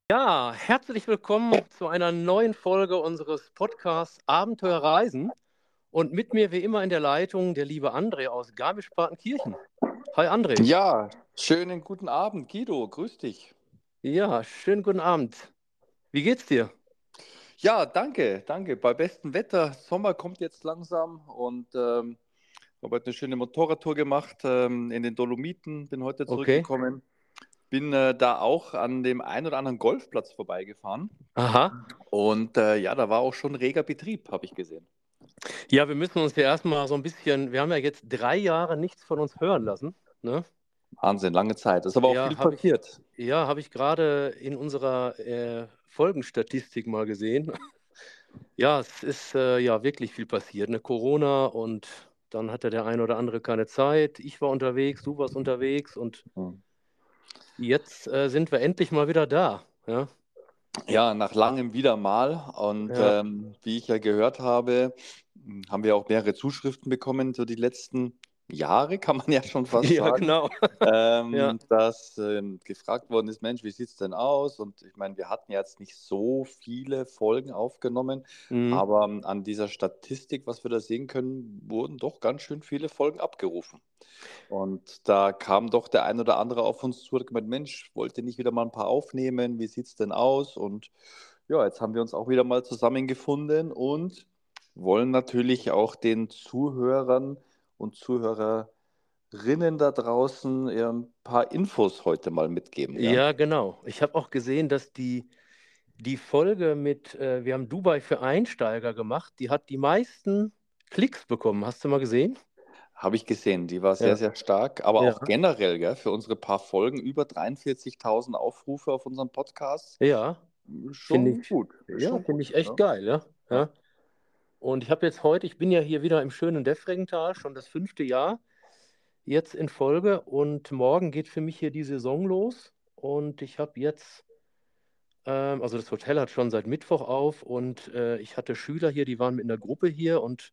Ja, herzlich willkommen zu einer neuen Folge unseres Podcasts Abenteuer Reisen. Und mit mir wie immer in der Leitung der liebe André aus Garmisch-Partenkirchen. Hi André. Ja, schönen guten Abend, Guido. Grüß dich. Ja, schönen guten Abend. Wie geht's dir? Ja, danke, danke. Bei bestem Wetter. Sommer kommt jetzt langsam und habe heute eine schöne Motorradtour gemacht in den Dolomiten. Bin heute Okay. zurückgekommen. Bin da auch an dem einen oder anderen Golfplatz vorbeigefahren. Aha. Und ja, da war auch schon reger Betrieb, habe ich gesehen. Ja, wir müssen uns ja erstmal so ein bisschen, wir haben ja jetzt 3 Jahre nichts von uns hören lassen. Ne? Wahnsinn, lange Zeit. Ist aber auch viel Ja, passiert. habe ich gerade in unserer Folgenstatistik mal gesehen. Ja, es ist ja wirklich viel passiert. Ne? Corona und dann hatte der eine oder andere keine Zeit. Ich war unterwegs, du warst unterwegs und Hm. jetzt sind wir endlich mal wieder da. Ja, Ja, nach langem wieder mal. Und ja, wie ich ja gehört habe, haben wir auch mehrere Zuschriften bekommen, so die letzten Jahre, kann man ja schon fast ja, sagen, genau. Ja, dass gefragt worden ist, Mensch, wie sieht es denn aus? Und ich meine, wir hatten ja jetzt nicht so viele Folgen aufgenommen, mhm. aber an dieser Statistik, was wir da sehen können, wurden doch ganz schön viele Folgen abgerufen. Und da kam doch der ein oder andere auf uns zu und hat gemeint, Mensch, wollt ihr nicht wieder mal ein paar aufnehmen? Wie sieht es denn aus? Und ja, jetzt haben wir uns auch wieder mal zusammengefunden und wollen natürlich auch den Zuhörern und Zuhörerinnen da draußen ein paar Infos heute mal mitgeben, gell? Ja, genau. Ich habe auch gesehen, dass die Folge mit, wir haben Dubai für Einsteiger gemacht, die hat die meisten Klicks bekommen. Hast du mal gesehen? Habe ich gesehen, die war sehr, Ja, sehr stark, aber ja, auch generell, gell, für unsere paar Folgen über 43.000 Aufrufe auf unserem Podcast. ja, finde Schon ich, gut, ist ja, schon finde gut. ich echt Ja. geil, ja. Ja. Ja. Und ich habe jetzt heute, ich bin ja hier wieder im schönen Defreggental, schon das 5. Jahr jetzt in Folge. Und morgen geht für mich hier die Saison los. Und ich habe jetzt, also das Hotel hat schon seit Mittwoch auf und ich hatte Schüler hier, die waren mit einer Gruppe hier und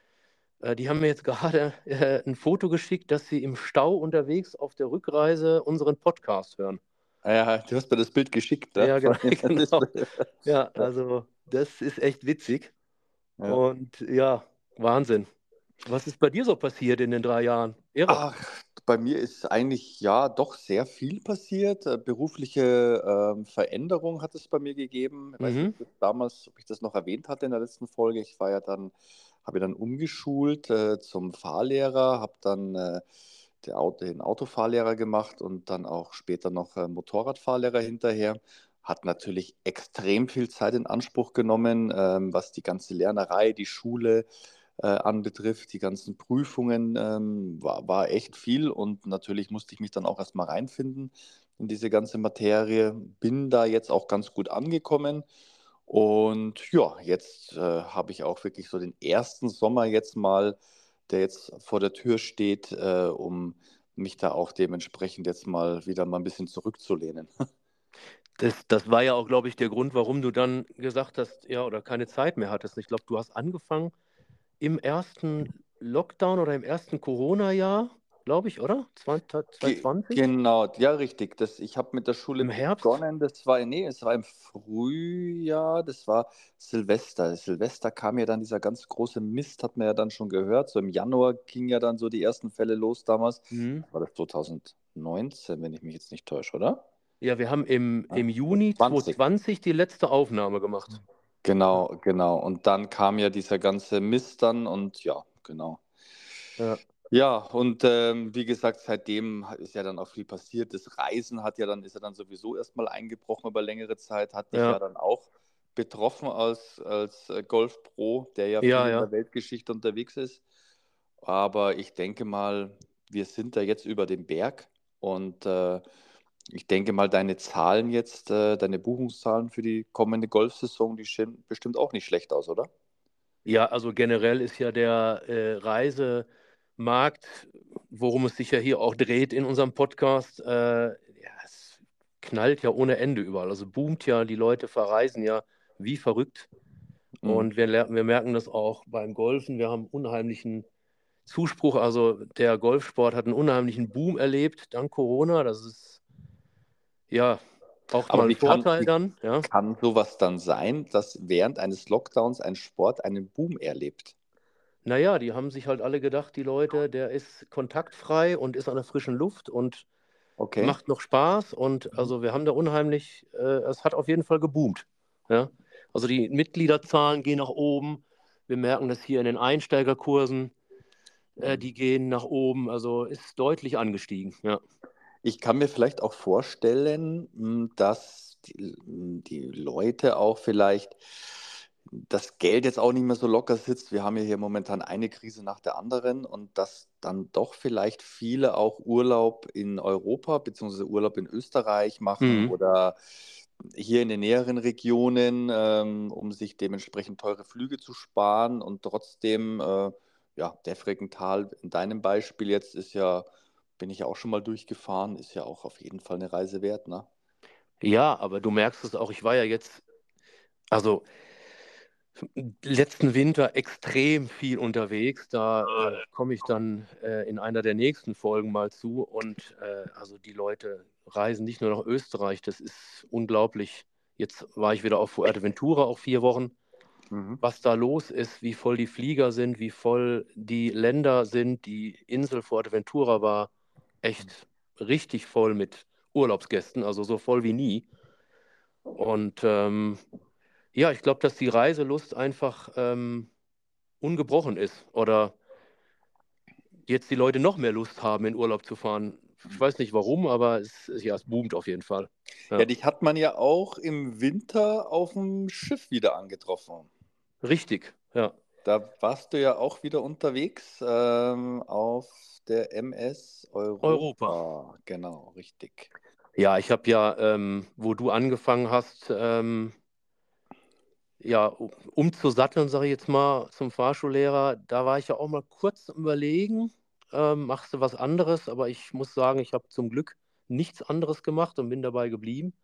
die haben mir jetzt gerade ein Foto geschickt, dass sie im Stau unterwegs auf der Rückreise unseren Podcast hören. Ja, du hast mir das Bild geschickt, ne? Ja, Von genau, dem genau. Display. Ja, Ja, also das ist echt witzig. ja. Und ja, Wahnsinn. Was ist bei dir so passiert in den 3 Jahren? Irre. Ach, bei mir ist eigentlich ja doch sehr viel passiert. Berufliche Veränderung hat es bei mir gegeben. Ich weiß nicht, Mhm. ob ich das noch erwähnt hatte in der letzten Folge. Habe ja dann umgeschult zum Fahrlehrer, habe dann den Autofahrlehrer gemacht und dann auch später noch Motorradfahrlehrer hinterher. Hat natürlich extrem viel Zeit in Anspruch genommen, was die ganze Lernerei, die Schule anbetrifft, die ganzen Prüfungen, war echt viel und natürlich musste ich mich dann auch erstmal reinfinden in diese ganze Materie. Bin da jetzt auch ganz gut angekommen und ja, jetzt habe ich auch wirklich so den ersten Sommer jetzt mal, der jetzt vor der Tür steht, um mich da auch dementsprechend jetzt mal wieder mal ein bisschen zurückzulehnen. Das war ja auch, glaube ich, der Grund, warum du dann gesagt hast, ja, oder keine Zeit mehr hattest. Ich glaube, du hast angefangen im ersten Lockdown oder im ersten Corona-Jahr, glaube ich, oder? 2020? Genau, ja, richtig. Ich habe mit der Schule Im Herbst? begonnen, nee, es war im Frühjahr, das war Silvester. Silvester kam ja dann dieser ganz große Mist, hat man ja dann schon gehört. So im Januar gingen ja dann so die ersten Fälle los damals. Mhm. War das 2019, wenn ich mich jetzt nicht täusche, oder? Ja, wir haben im Ja, Juni 20. 2020 die letzte Aufnahme gemacht. Ja, Genau, genau. Und dann kam ja dieser ganze Mist dann und ja, genau. ja, Ja, und wie gesagt, seitdem ist ja dann auch viel passiert. Das Reisen ist ja dann sowieso erstmal eingebrochen über längere Zeit, hat dich ja ja, dann auch betroffen als Golf-Pro, der ja viel ja, in der ja. Weltgeschichte unterwegs ist. Aber ich denke mal, wir sind da jetzt über den Berg und ich denke mal, deine Buchungszahlen für die kommende Golfsaison, die sehen bestimmt auch nicht schlecht aus, oder? Ja, also generell ist ja der Reisemarkt, worum es sich ja hier auch dreht in unserem Podcast, ja, es knallt ja ohne Ende überall. Also boomt ja, die Leute verreisen ja wie verrückt. Mhm. Und wir merken das auch beim Golfen. Wir haben unheimlichen Zuspruch. Also der Golfsport hat einen unheimlichen Boom erlebt dank Corona. Das ist ja. Auch Aber mal ein Vorteil wie dann, ja. kann sowas dann sein, dass während eines Lockdowns ein Sport einen Boom erlebt? Naja, die haben sich halt alle gedacht, die Leute, der ist kontaktfrei und ist an der frischen Luft und Okay. macht noch Spaß. Und Mhm. also wir haben da unheimlich, es hat auf jeden Fall geboomt. Ja. Also die Mitgliederzahlen gehen nach oben. Wir merken das hier in den Einsteigerkursen, Mhm. die gehen nach oben. Also ist deutlich angestiegen. Ja. Ich kann mir vielleicht auch vorstellen, dass die Leute auch vielleicht das Geld jetzt auch nicht mehr so locker sitzt. Wir haben ja hier momentan eine Krise nach der anderen und dass dann doch vielleicht viele auch Urlaub in Europa beziehungsweise Urlaub in Österreich machen Mhm. oder hier in den näheren Regionen, um sich dementsprechend teure Flüge zu sparen und trotzdem, ja, Defreggental in deinem Beispiel jetzt ist ja bin ich ja auch schon mal durchgefahren, ist ja auch auf jeden Fall eine Reise wert, ne? Ja, aber du merkst es auch, ich war ja jetzt, also letzten Winter extrem viel unterwegs. Da komme ich dann in einer der nächsten Folgen mal zu. Und also die Leute reisen nicht nur nach Österreich, das ist unglaublich. Jetzt war ich wieder auf Fuerteventura auch 4 Wochen. Mhm. Was da los ist, wie voll die Flieger sind, wie voll die Länder sind. Die Insel Fuerteventura war echt richtig voll mit Urlaubsgästen, also so voll wie nie. Und ja, ich glaube, dass die Reiselust einfach ungebrochen ist oder jetzt die Leute noch mehr Lust haben, in Urlaub zu fahren. Ich weiß nicht warum, aber ja, es boomt auf jeden Fall. Ja, Ja, dich hat man ja auch im Winter auf dem Schiff wieder angetroffen. richtig. Ja, Da warst du ja auch wieder unterwegs, auf der MS Europa. Europa. Genau, richtig. Ja, ich habe ja, wo du angefangen hast, ja, umzusatteln, sage ich jetzt mal, zum Fahrschullehrer, da war ich ja auch mal kurz am Überlegen, machst du was anderes, aber ich muss sagen, ich habe zum Glück nichts anderes gemacht und bin dabei geblieben.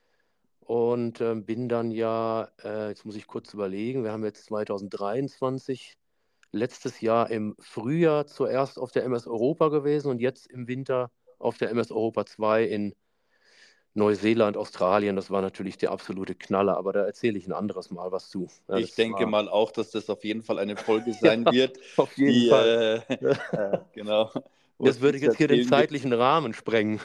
Und bin dann ja, jetzt muss ich kurz überlegen, wir haben jetzt 2023, letztes Jahr im Frühjahr zuerst auf der MS Europa gewesen und jetzt im Winter auf der MS Europa 2 in Neuseeland, Australien. Das war natürlich der absolute Knaller, aber da erzähle ich ein anderes Mal was zu. Ja, Ich das denke war, mal auch, dass das auf jeden Fall eine Folge ja, sein wird, auf jeden die, Fall. genau, wo es Das viel würde zu jetzt hier den erzählen gibt. zeitlichen Rahmen sprengen.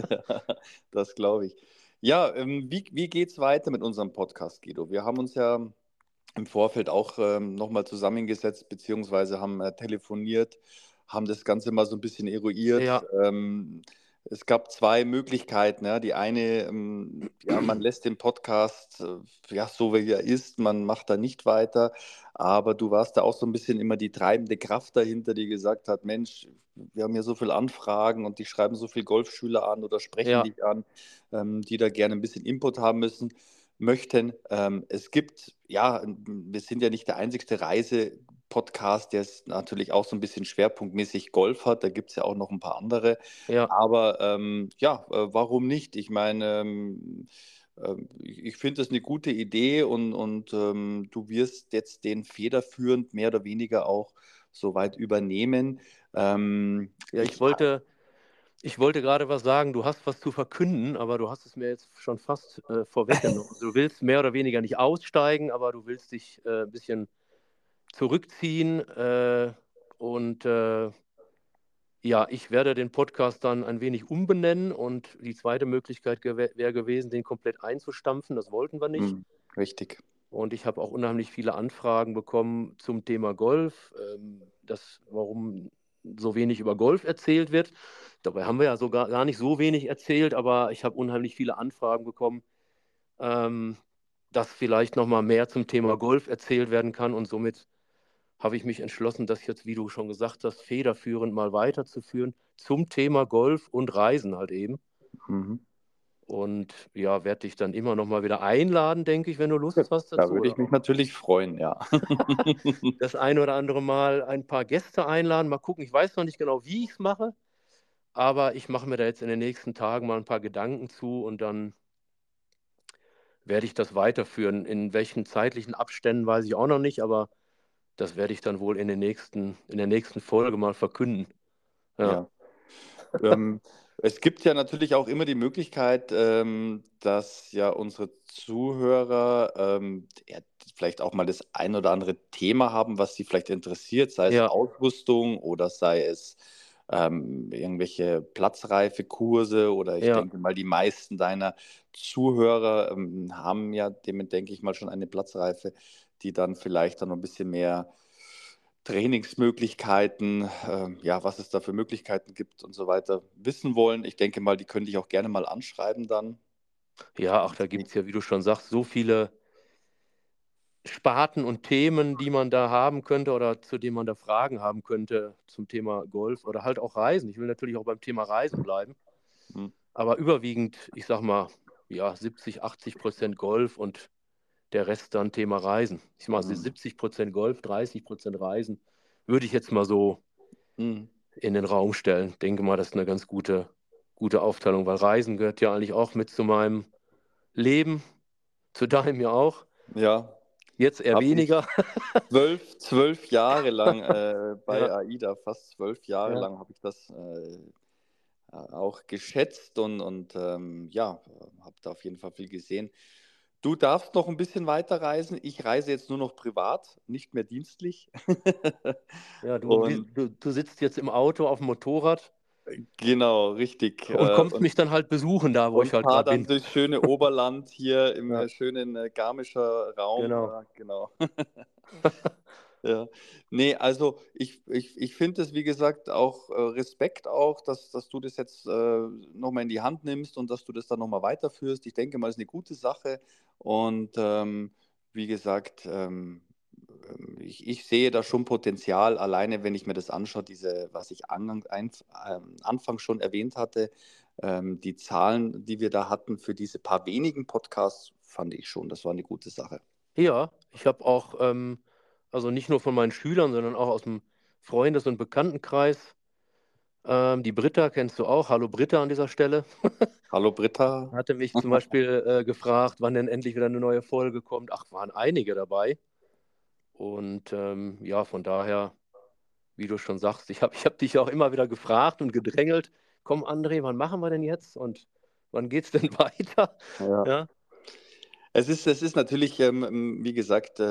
Das glaube ich. Ja, wie geht's weiter mit unserem Podcast, Guido? Wir haben uns ja im Vorfeld auch nochmal zusammengesetzt, beziehungsweise haben telefoniert, haben das Ganze mal so ein bisschen eruiert. Ja, Es gab zwei Möglichkeiten. Ja. Die eine, ja, man lässt den Podcast ja, so wie er ist, man macht da nicht weiter. Aber du warst da auch so ein bisschen immer die treibende Kraft dahinter, die gesagt hat, Mensch, wir haben hier so viele Anfragen und die schreiben so viele Golfschüler an oder sprechen ja, dich an, die da gerne ein bisschen Input haben möchten. Es gibt, ja, wir sind ja nicht der einzigste Reise-Podcast, der es natürlich auch so ein bisschen schwerpunktmäßig Golf hat. Da gibt es ja auch noch ein paar andere. ja. Aber ja, warum nicht? Ich meine, ich finde das eine gute Idee und du wirst jetzt den federführend mehr oder weniger auch soweit übernehmen. Ja, ich wollte gerade was sagen, du hast was zu verkünden, aber du hast es mir jetzt schon fast vorweggenommen. Also du willst mehr oder weniger nicht aussteigen, aber du willst dich ein bisschen zurückziehen. Und ja, ich werde den Podcast dann ein wenig umbenennen und die zweite Möglichkeit wäre gewesen, den komplett einzustampfen. Das wollten wir nicht. Richtig. Und ich habe auch unheimlich viele Anfragen bekommen zum Thema Golf, warum so wenig über Golf erzählt wird. Dabei haben wir ja sogar gar nicht so wenig erzählt, aber ich habe unheimlich viele Anfragen bekommen, ähm, dass vielleicht noch mal mehr zum Thema Golf erzählt werden kann. Und somit habe ich mich entschlossen, das jetzt, wie du schon gesagt hast, federführend mal weiterzuführen zum Thema Golf und Reisen halt eben. Mhm. Und ja, werde dich dann immer noch mal wieder einladen, denke ich, wenn du Ja, Lust hast da dazu. würde ich Oder mich auch natürlich freuen, ja. das ein oder andere Mal ein paar Gäste einladen. Mal gucken, ich weiß noch nicht genau, wie ich es mache, aber ich mache mir da jetzt in den nächsten Tagen mal ein paar Gedanken zu und dann werde ich das weiterführen. In welchen zeitlichen Abständen weiß ich auch noch nicht, aber das werde ich dann wohl in der nächsten Folge mal verkünden. Ja, Ja. Ähm, Es gibt ja natürlich auch immer die Möglichkeit, dass ja unsere Zuhörer ja, vielleicht auch mal das ein oder andere Thema haben, was sie vielleicht interessiert, sei es Ja, Ausrüstung oder sei es irgendwelche Platzreife-Kurse oder ich ja. denke mal, die meisten deiner Zuhörer haben ja, dem denke ich mal, schon eine Platzreife, die dann vielleicht dann noch ein bisschen mehr Trainingsmöglichkeiten, ja, was es da für Möglichkeiten gibt und so weiter, wissen wollen. Ich denke mal, die können dich auch gerne mal anschreiben dann. Ja, ach, Und da gibt es ja, wie du schon sagst, so viele Sparten und Themen, die man da haben könnte oder zu denen man da Fragen haben könnte zum Thema Golf oder halt auch Reisen. Ich will natürlich auch beim Thema Reisen bleiben, hm, aber überwiegend, ich sag mal, ja, 70, 80% Golf und der Rest dann Thema Reisen. Ich sag mal, hm, 70% Golf, 30% Reisen, würde ich jetzt mal so hm. in den Raum stellen. Denke mal, das ist eine ganz gute Aufteilung, weil Reisen gehört ja eigentlich auch mit zu meinem Leben, zu deinem ja auch. Ja, Jetzt eher habe ich weniger. 12 Jahre lang bei Ja, AIDA, fast 12 Jahre ja. lang habe ich das auch geschätzt und ja, habe da auf jeden Fall viel gesehen. Du darfst noch ein bisschen weiter reisen. Ich reise jetzt nur noch privat, nicht mehr dienstlich. Ja, Und du sitzt jetzt im Auto auf dem Motorrad genau, richtig. und kommst mich dann halt besuchen, da wo ich Und halt fahre gerade dann bin. durchs schöne Oberland hier im Ja, schönen Garmischer Raum. genau. Genau. Ja. Ne, also ich finde es, wie gesagt, auch Respekt auch, dass du das jetzt noch mal in die Hand nimmst und dass du das dann noch mal weiterführst. Ich denke mal, es ist eine gute Sache und wie gesagt, ich sehe da schon Potenzial, alleine wenn ich mir das anschaue, diese, was ich anfangs schon erwähnt hatte, die Zahlen, die wir da hatten für diese paar wenigen Podcasts, fand ich schon, das war eine gute Sache. Ja, ich habe auch, also nicht nur von meinen Schülern, sondern auch aus dem Freundes- und Bekanntenkreis, die Britta kennst du auch. Hallo Britta an dieser Stelle. Hallo Britta. Hatte mich zum Beispiel gefragt, wann denn endlich wieder eine neue Folge kommt. Ach, waren einige dabei. Und ja, von daher, wie du schon sagst, ich hab dich auch immer wieder gefragt und gedrängelt. Komm, André, wann machen wir denn jetzt? Und wann geht's denn weiter? Ja. Ja, Es ist natürlich, wie gesagt,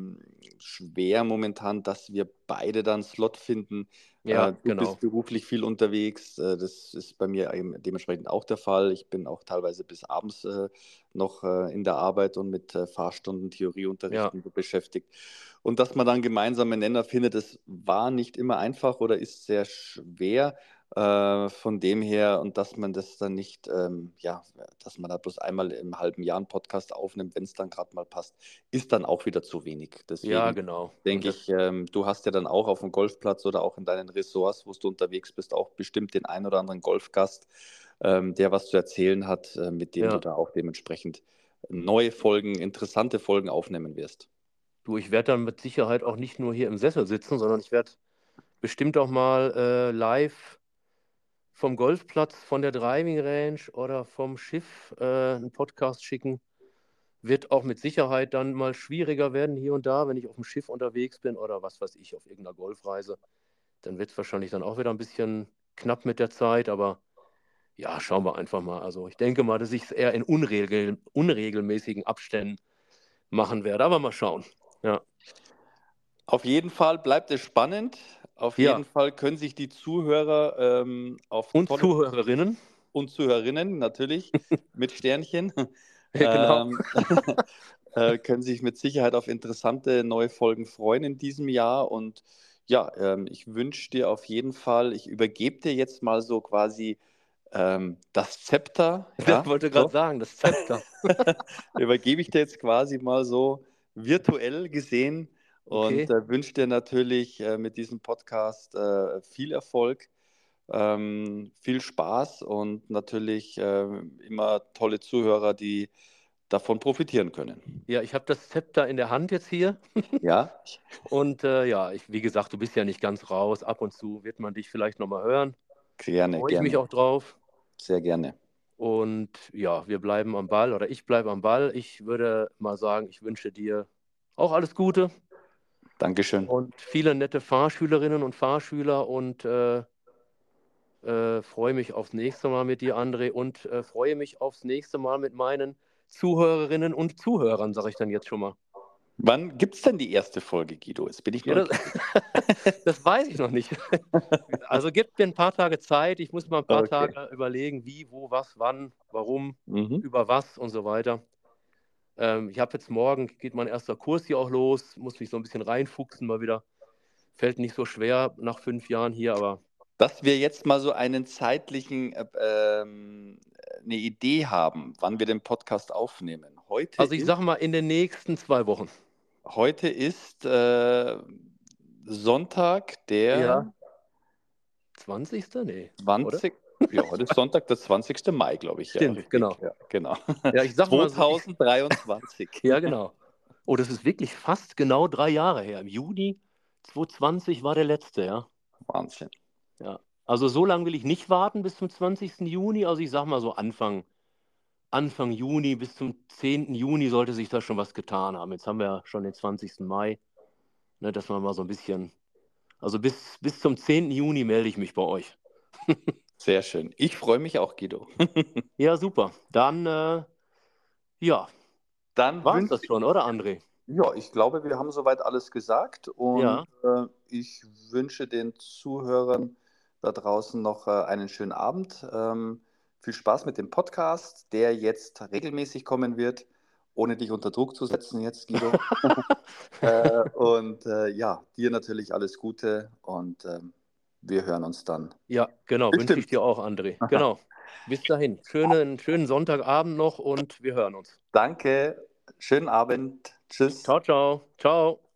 schwer momentan, dass wir beide dann Slot finden. ja, Du genau. bist beruflich viel unterwegs, das ist bei mir eben dementsprechend auch der Fall. Ich bin auch teilweise bis abends noch in der Arbeit und mit Fahrstunden, Ja, Theorieunterrichten so beschäftigt. Und dass man dann gemeinsame Nenner findet, das war nicht immer einfach oder ist sehr schwer. Von dem her und dass man das dann nicht, ja, dass man da bloß einmal im halben Jahr einen Podcast aufnimmt, wenn es dann gerade mal passt, ist dann auch wieder zu wenig. ja, Deswegen genau. Und denke das, ich, du hast ja dann auch auf dem Golfplatz oder auch in deinen Ressorts, wo du unterwegs bist, auch bestimmt den ein oder anderen Golfgast, der was zu erzählen hat, mit dem du ja, da auch dementsprechend neue Folgen, interessante Folgen aufnehmen wirst. du, ich werde dann mit Sicherheit auch nicht nur hier im Sessel sitzen, sondern ich werde bestimmt auch mal live vom Golfplatz, von der Driving Range oder vom Schiff einen Podcast schicken. Wird auch mit Sicherheit dann mal schwieriger werden hier und da, wenn ich auf dem Schiff unterwegs bin oder was weiß ich, auf irgendeiner Golfreise. Dann wird es wahrscheinlich dann auch wieder ein bisschen knapp mit der Zeit, aber ja, schauen wir einfach mal. Also ich denke mal, dass ich es eher in unregelmäßigen Abständen machen werde, aber mal schauen. Ja, Auf jeden Fall bleibt es spannend. Auf ja. jeden Fall können sich die Zuhörer auf Und tolle Zuhörerinnen, und Zuhörerinnen natürlich mit Sternchen genau. ähm, können sich mit Sicherheit auf interessante neue Folgen freuen in diesem Jahr. Und ja, ich wünsche dir auf jeden Fall, ich übergebe dir jetzt mal so quasi das Zepter, Ich ja, wollte gerade so. sagen, das Zepter. Übergebe ich dir jetzt quasi mal so virtuell gesehen und Okay. wünsche dir natürlich mit diesem Podcast viel Erfolg, viel Spaß und natürlich immer tolle Zuhörer, die davon profitieren können. Ja, ich habe das Zepter in der Hand jetzt hier. Ja, Und ja, wie gesagt, du bist ja nicht ganz raus. Ab und zu wird man dich vielleicht nochmal hören. gerne, Freue ich mich gerne, auch drauf. sehr gerne. Und ja, wir bleiben am Ball oder ich bleibe am Ball. Ich würde mal sagen, ich wünsche dir auch alles Gute Dankeschön. und viele nette Fahrschülerinnen und Fahrschüler und Freue mich aufs nächste Mal mit dir, André, und freue mich aufs nächste Mal mit meinen Zuhörerinnen und Zuhörern, sage ich dann jetzt schon mal. Wann gibt es denn die erste Folge, Guido? Jetzt bin ich Ja, neugierig. das weiß ich noch nicht. Also gebt mir ein paar Tage Zeit. Ich muss mal ein paar Okay. Tage überlegen, wie, wo, was, wann, warum, Mhm. über was und so weiter. Ich habe jetzt morgen, geht mein erster Kurs hier auch los, muss mich so ein bisschen reinfuchsen mal wieder. Fällt nicht so schwer nach 5 Jahren hier, aber Dass wir jetzt mal so einen zeitlichen, eine Idee haben, wann wir den Podcast aufnehmen. also ich sage mal in den nächsten 2 Wochen. Heute ist Sonntag, Ja. der 20.? Nee, oder? 20. Ja, heute ist Sonntag, der 20. Mai, glaube ich. Ja, Stimmt, richtig. genau. Ja, genau. Ja, ich sag mal so, 2023. ja, genau. Oh, das ist wirklich fast genau 3 Jahre her. Im Juni 2020 war der letzte, ja. Wahnsinn. Ja. Also so lange will ich nicht warten bis zum 20. Juni. Also ich sag mal so Anfang Juni bis zum 10. Juni sollte sich da schon was getan haben. Jetzt haben wir ja schon den 20. Mai, ne, dass man mal so ein bisschen, also bis zum 10. Juni melde ich mich bei euch. Sehr schön. Ich freue mich auch, Guido. Ja, super. Dann, ja, Dann war es wünsche das schon, oder André? Ja, ich glaube, wir haben soweit alles gesagt und Ja, ich wünsche den Zuhörern da draußen noch einen schönen Abend. Viel Spaß mit dem Podcast, der jetzt regelmäßig kommen wird, ohne dich unter Druck zu setzen jetzt, Guido. Ja, dir natürlich alles Gute und wir hören uns dann. ja, genau, wünsche ich Bestimmt. dir auch, André. Genau. Bis dahin. Einen schönen Sonntagabend noch und wir hören uns. Danke, schönen Abend, tschüss. Ciao, ciao. Ciao.